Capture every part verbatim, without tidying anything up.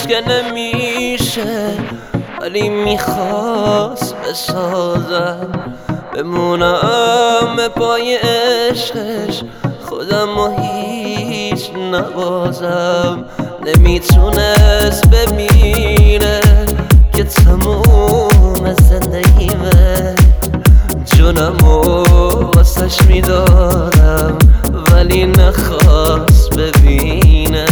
عشق که نمیشه ولی میخواست بسازم، بمونم پای عشقش خودم و هیچ نبازم. نمیتونست بمیره که تموم زندگیمه، جونمو واسش میدادم ولی نخواست ببینه.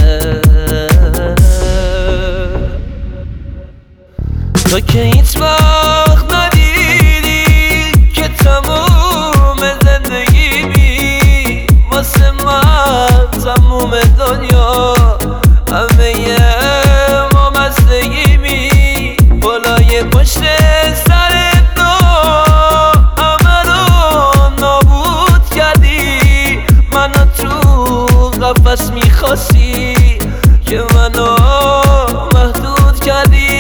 تو که هیچ وقت ندیدی که تموم زندگی بی واسه من تموم دنیا همه ما مستگی بی بالای پشت سر تو همه رو نابود کردی. منو تو قفس میخواستی که منو محدود کردی.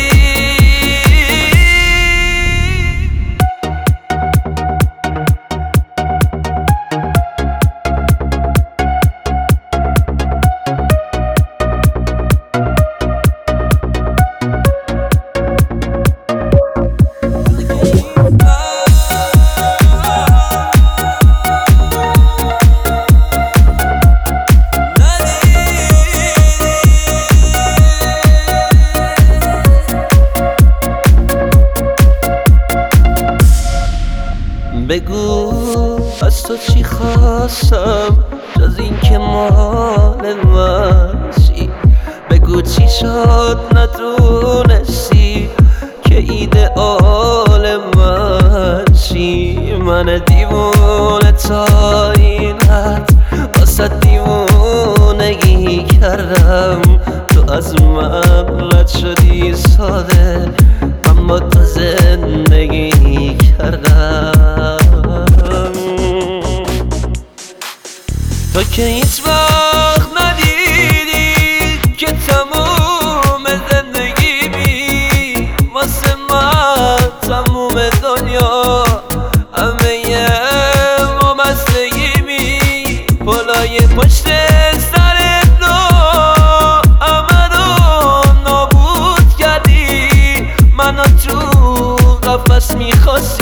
بگو از تو چی خواستم جز این که مال من چی؟ بگو چی شد ندونستی که ایدئال من چی؟ من دیوونه تا این حد واسه دیوونگی کردم، تو از من رد شدی ساده اما تو زندگی کردم. تو که هیچ وقت ندیدی که تموم زندگی بی واسه من تموم دنیا همه ما مستگی بی بالای پشت سر تو همه رو نابود کردی. منو تو قفس میخواستی